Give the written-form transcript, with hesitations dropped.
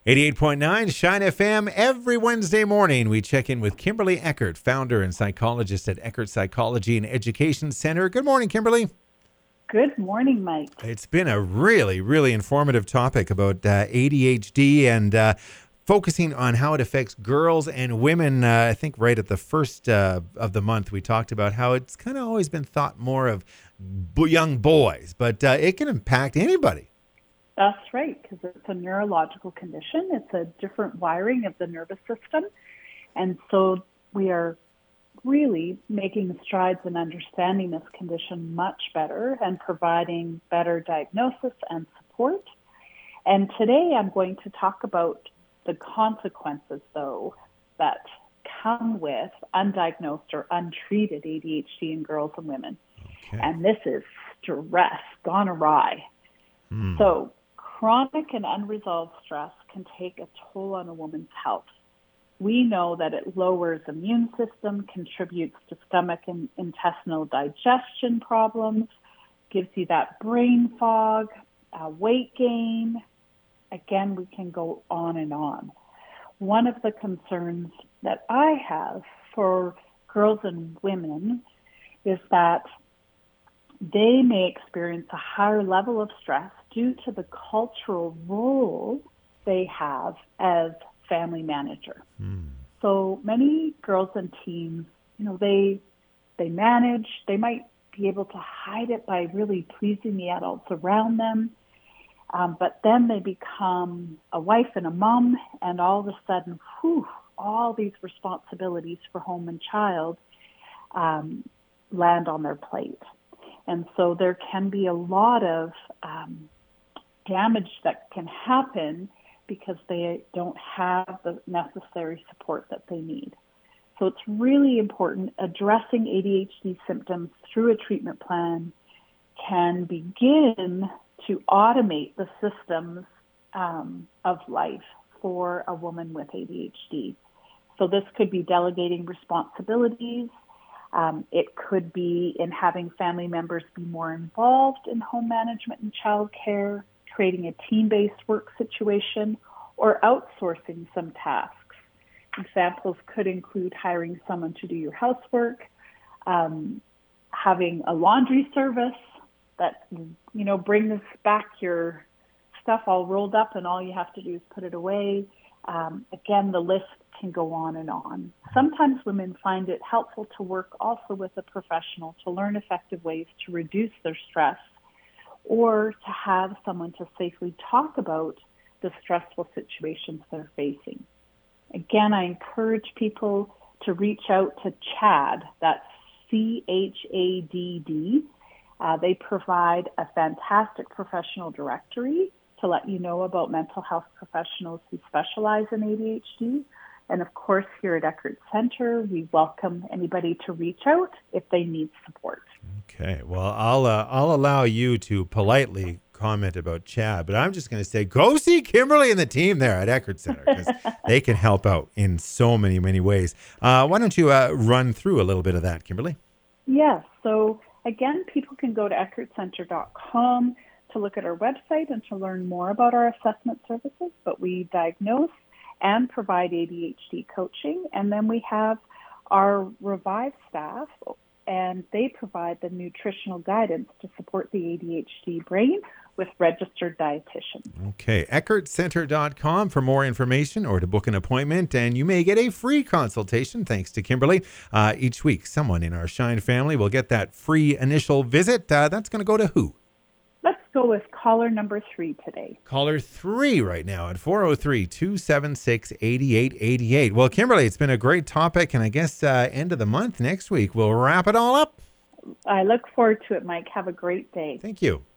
88.9 Shine FM. Every Wednesday morning, we check in with Kimberly Eckert, founder and psychologist at Eckert Psychology and Education Center. Good morning, Kimberly. Good morning, Mike. It's been a really, really informative topic about ADHD and focusing on how it affects girls and women. I think right at the first of the month, we talked about how it's kind of always been thought more of young boys, but it can impact anybody. That's right, because it's a neurological condition. It's a different wiring of the nervous system. And so we are really making strides in understanding this condition much better and providing better diagnosis and support. And today I'm going to talk about the consequences, though, that come with undiagnosed or untreated ADHD in girls and women. Okay. And this is stress gone awry. So chronic and unresolved stress can take a toll on a woman's health. We know that it lowers immune system, contributes to stomach and intestinal digestion problems, gives you that brain fog, weight gain. Again, we can go on and on. One of the concerns that I have for girls and women is that they may experience a higher level of stress due to the cultural role they have as family manager. So many girls and teens, they manage, they might be able to hide it by really pleasing the adults around them. But then they become a wife and a mom, and all of a sudden, all these responsibilities for home and child land on their plate. And so there can be a lot of damage that can happen because they don't have the necessary support that they need. So it's really important. Addressing ADHD symptoms through a treatment plan can begin to automate the systems of life for a woman with ADHD. So this could be delegating responsibilities. It could be in having family members be more involved in home management and childcare, creating a team-based work situation, or outsourcing some tasks. Examples could include hiring someone to do your housework, having a laundry service that, brings back your stuff all rolled up and all you have to do is put it away. Again, the list can go on and on. Sometimes women find it helpful to work also with a professional to learn effective ways to reduce their stress or to have someone to safely talk about the stressful situations they're facing. Again, I encourage people to reach out to CHADD, that's CHADD. They provide a fantastic professional directory to let you know about mental health professionals who specialize in ADHD. And of course, here at Eckert Center, we welcome anybody to reach out if they need support. Okay. Well, I'll allow you to politely comment about Chad, but I'm just going to say, go see Kimberly and the team there at Eckert Center because they can help out in so many, many ways. Why don't you run through a little bit of that, Kimberly? Yes. So again, people can go to eckertcenter.com to look at our website and to learn more about our assessment services, but we diagnose and provide ADHD coaching. And then we have our Revive staff, and they provide the nutritional guidance to support the ADHD brain with registered dietitians. Okay, eckertcenter.com for more information or to book an appointment, and you may get a free consultation thanks to Kimberly. Each week, someone in our Shine family will get that free initial visit. That's going to go to who? Let's go with caller number 3 today. Caller 3 right now at 403-276-8888. Well, Kimberly, it's been a great topic, and I guess end of the month next week, we'll wrap it all up. I look forward to it, Mike. Have a great day. Thank you.